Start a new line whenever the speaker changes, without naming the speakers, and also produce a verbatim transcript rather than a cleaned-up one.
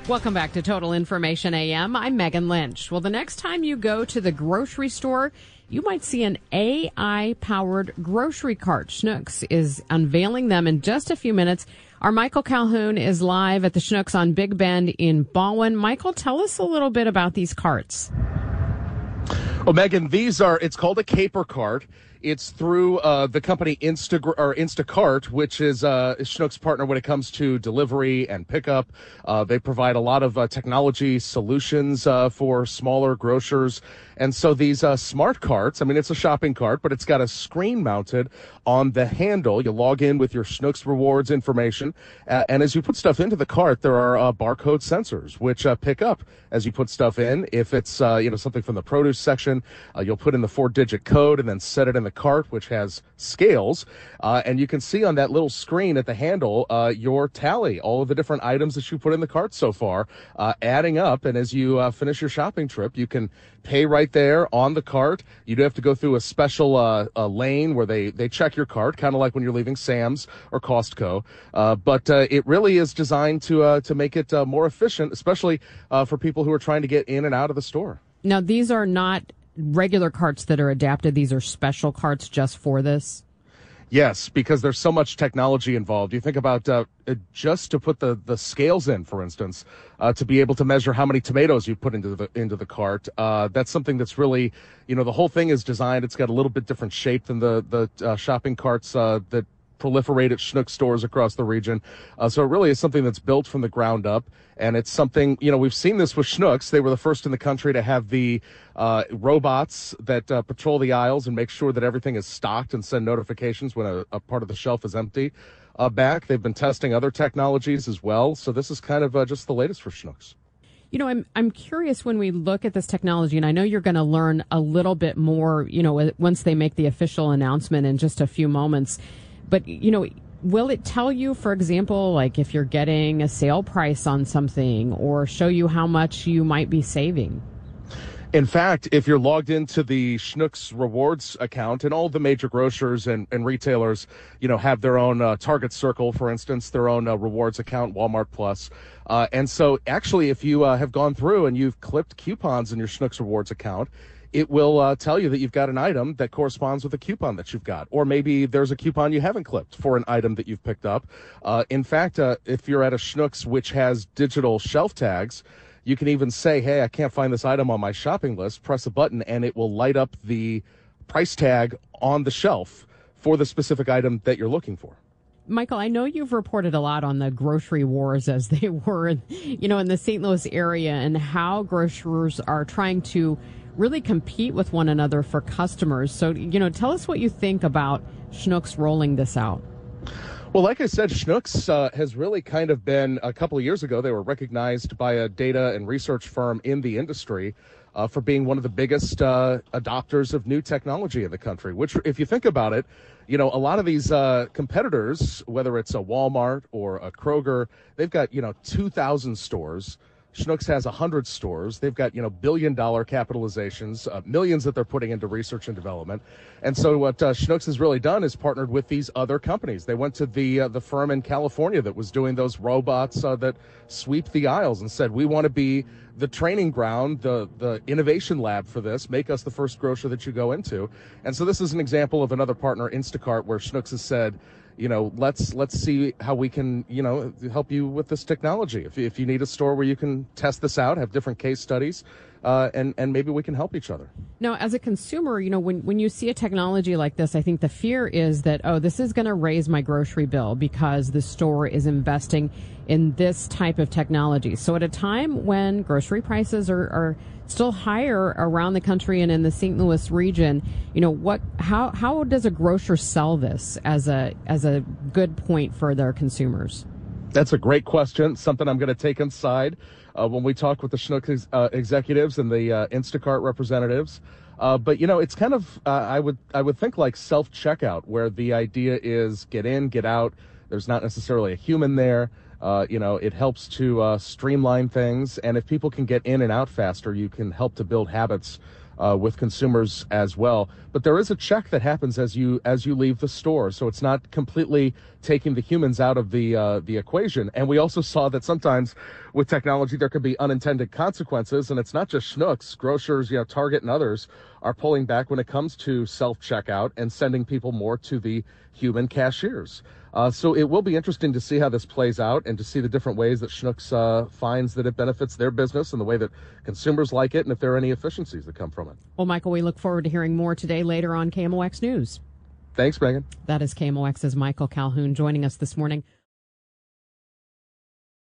Welcome back to Total Information A M. I'm Megan Lynch. Well, the next time you go to the grocery store, you might see an A I-powered grocery cart. Schnucks is unveiling them in just a few minutes. Our Michael Calhoun is live at the Schnucks on Big Bend in Baldwin. Michael, tell us a little bit about these carts.
Well, Megan, these are, it's called a caper cart. It's through uh, the company Insta or Instacart, which is uh, Schnucks' partner when it comes to delivery and pickup. Uh, they provide a lot of uh, technology solutions uh, for smaller grocers. And so these uh, smart carts, I mean, it's a shopping cart, but it's got a screen mounted on the handle. You log in with your Schnucks Rewards information. Uh, and as you put stuff into the cart, there are uh, barcode sensors, which uh, pick up as you put stuff in. If it's, uh, you know, something from the produce section, uh, you'll put in the four-digit code and then set it in the cart, which has scales. Uh, and you can see on that little screen at the handle uh, your tally, all of the different items that you put in the cart so far, uh, adding up. And as you uh, finish your shopping trip, you can pay right there on the cart. You do have to go through a special uh, a lane where they, they check your cart, kind of like when you're leaving Sam's or Costco. Uh, but uh, it really is designed to uh, to make it uh, more efficient, especially uh, for people who are trying to get in and out of the store.
Now, these are not regular carts that are adapted. These are special carts just for this?
Yes, because there's so much technology involved. You think about uh, just to put the, the scales in, for instance, uh, to be able to measure how many tomatoes you put into the into the cart. Uh, that's something that's really, you know, the whole thing is designed. It's got a little bit different shape than the the uh, shopping carts uh, that proliferate at Schnucks stores across the region. Uh, so it really is something that's built from the ground up. And it's something, you know, we've seen this with Schnucks. They were the first in the country to have the uh, robots that uh, patrol the aisles and make sure that everything is stocked and send notifications when a, a part of the shelf is empty uh, back. They've been testing other technologies as well. So this is kind of uh, just the latest for Schnucks.
You know, I'm I'm curious when we look at this technology, and I know you're going to learn a little bit more, you know, once they make the official announcement in just a few moments. But, you know, will it tell you, for example, like if you're getting a sale price on something or show you how much you might be saving?
In fact, if you're logged into the Schnucks Rewards account, and all the major grocers and, and retailers, you know, have their own uh, Target Circle, for instance, their own uh, rewards account, Walmart Plus. Uh, and so actually, if you uh, have gone through and you've clipped coupons in your Schnucks Rewards account, it will uh, tell you that you've got an item that corresponds with a coupon that you've got. Or maybe there's a coupon you haven't clipped for an item that you've picked up. Uh, in fact, uh, if you're at a Schnucks which has digital shelf tags, you can even say, hey, I can't find this item on my shopping list. Press a button, and it will light up the price tag on the shelf for the specific item that you're looking for.
Michael, I know you've reported a lot on the grocery wars as they were, you know, in the Saint Louis area, and how grocers are trying to really compete with one another for customers. So, you know, tell us what you think about Schnucks rolling this out.
Well, like I said, Schnucks uh, has really kind of been, a couple of years ago, they were recognized by a data and research firm in the industry uh, for being one of the biggest uh, adopters of new technology in the country, which, if you think about it, you know, a lot of these uh, competitors, whether it's a Walmart or a Kroger, they've got, you know, two thousand stores. Schnucks has one hundred stores. They've got, you know, billion-dollar capitalizations, uh, millions that they're putting into research and development. And so what uh, Schnucks has really done is partnered with these other companies. They went to the uh, the firm in California that was doing those robots uh, that sweep the aisles and said, we want to be the training ground, the, the innovation lab for this. Make us the first grocer that you go into. And so this is an example of another partner, Instacart, where Schnucks has said, you know, let's let's see how we can, you know, help you with this technology. If, if you need a store where you can test this out, have different case studies, uh, and, and maybe we can help each other.
Now, as a consumer, you know, when, when you see a technology like this, I think the fear is that, oh, this is going to raise my grocery bill because the store is investing in this type of technology. So at a time when grocery prices are, are still higher around the country and in the Saint Louis region, you know, what, how, how does a grocer sell this as a, as a good point for their consumers?
That's a great question. Something I'm going to take inside uh, when we talk with the Schnucks uh, executives and the uh, Instacart representatives. Uh, but, you know, it's kind of, uh, I would I would think like self-checkout, where the idea is get in, get out. There's not necessarily a human there. Uh, you know, it helps to uh, streamline things. And if people can get in and out faster, you can help to build habits uh, with consumers as well. But there is a check that happens as you as you leave the store, so it's not completely taking the humans out of the uh, the equation. And we also saw that sometimes with technology there could be unintended consequences, and it's not just Schnucks. Grocers, you know, Target and others are pulling back when it comes to self-checkout and sending people more to the human cashiers. Uh, so it will be interesting to see how this plays out and to see the different ways that Schnucks uh, finds that it benefits their business and the way that consumers like it, and if there are any efficiencies that come from it.
Well, Michael, we look forward to hearing more today later on K M O X News.
Thanks, Megan.
That is K M O X's Michael Calhoun joining us this morning.